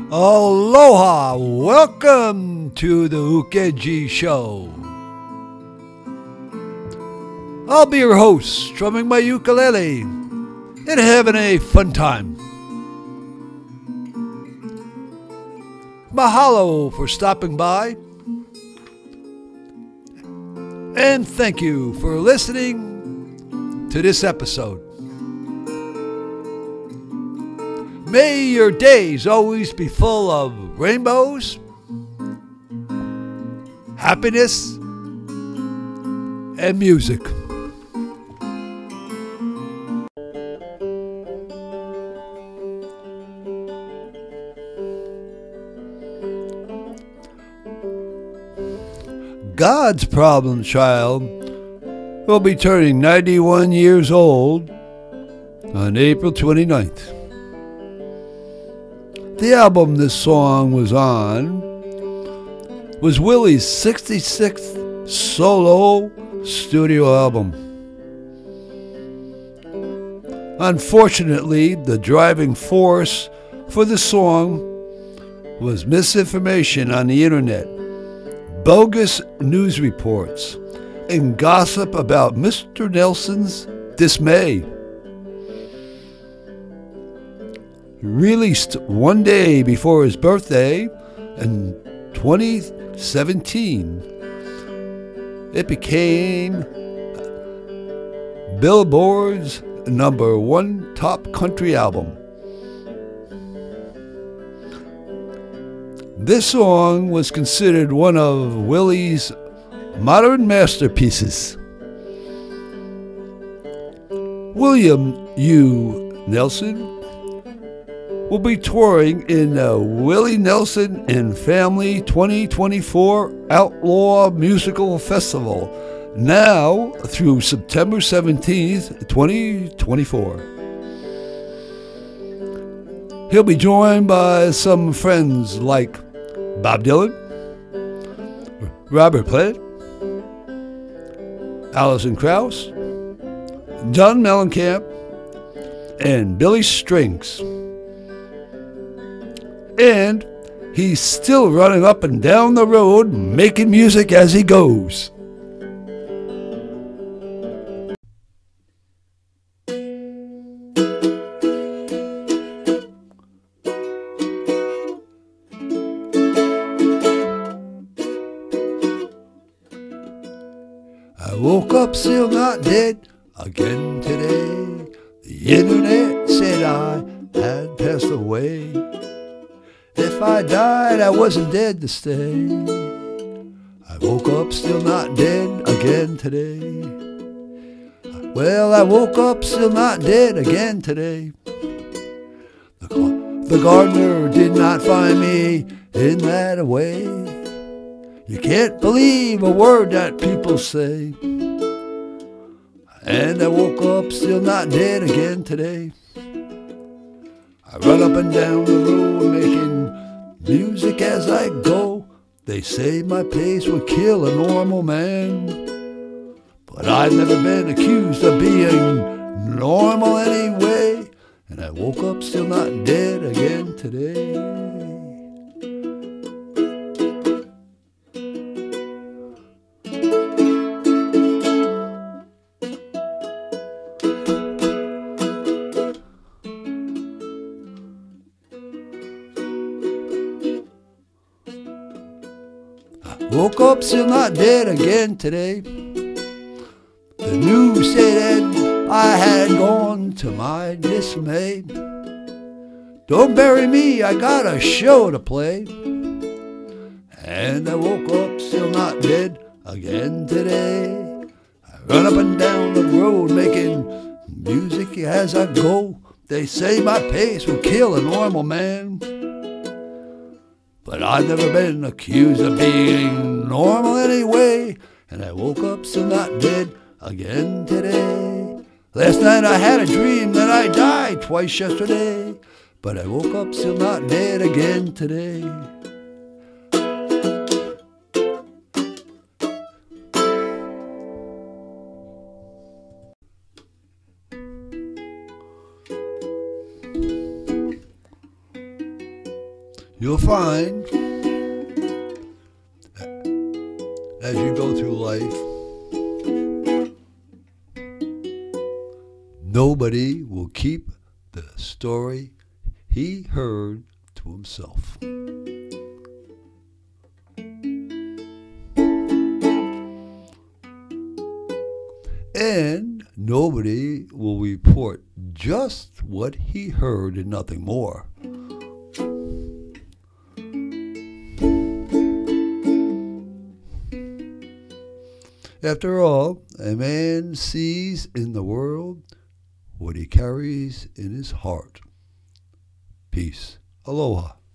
Aloha! Welcome to the Ukeji Show. I'll be your host, strumming my ukulele and having a fun time. Mahalo for stopping by. And thank you for listening to this episode. May your days always be full of rainbows, happiness, and music. God's problem child will be turning 91 years old on April 29th. The album this song was on was Willie's 66th solo studio album. Unfortunately, the driving force for the song was misinformation on the internet, bogus news reports, and gossip about Mr. Nelson's dismay. Released one day before his birthday in 2017, it became Billboard's #1 top country album. This song was considered one of Willie's modern masterpieces. William U. Nelson will be touring in the Willie Nelson and Family 2024 Outlaw Musical Festival now through September 17th, 2024. He'll be joined by some friends like Bob Dylan, Robert Plant, Alison Krauss, John Mellencamp, and Billy Strings. And he's still running up and down the road making music as he goes. I woke up still not dead again today. The internet said I had passed away. If I died, I wasn't dead to stay. I woke up still not dead again today. Well, I woke up still not dead again today. The gardener did not find me in that way. You can't believe a word that people say. And I woke up still not dead again today. I run up and down the road making music as I go. They say my pace would kill a normal man, but I've never been accused of being normal anyway. And I woke up still not dead again today. Woke up still not dead again today. The news said I had gone to my dismay. Don't bury me, I got a show to play. And I woke up still not dead again today. I run up and down the road making music as I go. They say my pace will kill a normal man, but I've never been accused of being normal anyway. And I woke up still not dead again today. Last night I had a dream that I died twice yesterday, but I woke up still not dead again today. You'll find as you go through life, nobody will keep the story he heard to himself. And nobody will report just what he heard and nothing more. After all, a man sees in the world what he carries in his heart. Peace. Aloha.